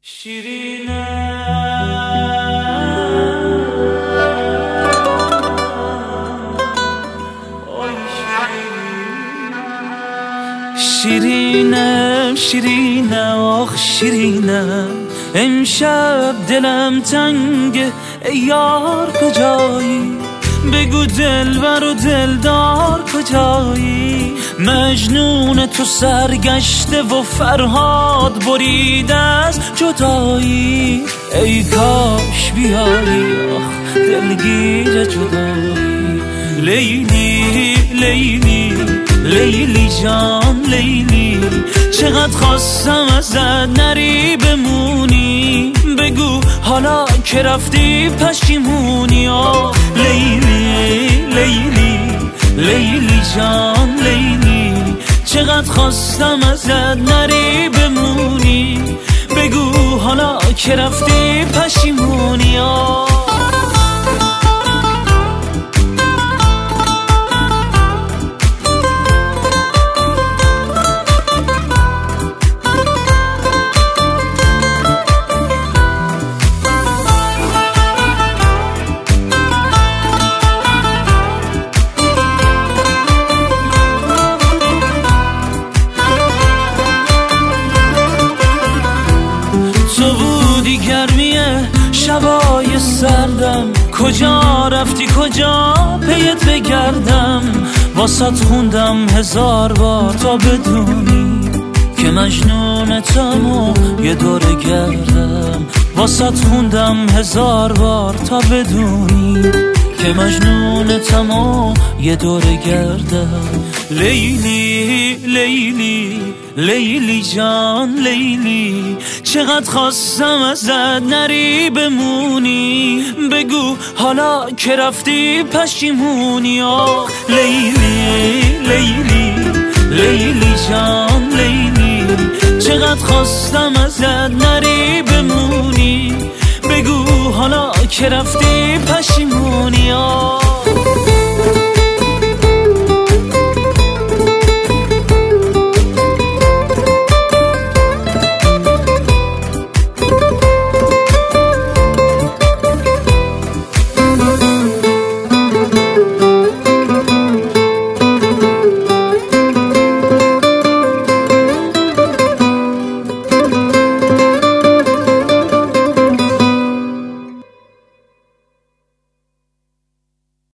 شیرینه شیرینه شیرینه آخ شیرینه امشب دلم تنگه ای یار کجایی بگو دلبر و دلدار کجایی مجنون تو سرگشته و فرهاد بریده از جدایی ای کاش بیایی آخ دلگیر جدایی لیلی لیلی لیلی جان لیلی چقدر خواستم ازت نری بمونی بگو حالا که رفتی پشیمونی آه لیلی لیلی لیلی جان لیلی چقدر خواستم ازت نری بمونی بگو حالا که رفتی پشیمونی آه گرمیه شبای سردم کجا رفتی کجا پیت بگردم واسط خوندم 1000 بار تا بدونی که مجنونتم و یه دوره گردم واسط خوندم 1000 بار تا بدونی که مجنونتم و یه دوره گردم لیلی لیلی لیلی جان لیلی چقدر خواستم ازت نری بمونی بگو حالا که رفتی پشیمونی آه لیلی لیلی لیلی جان لیلی چقدر خواستم ازت نری بمونی بگو حالا که رفتی پشیمونی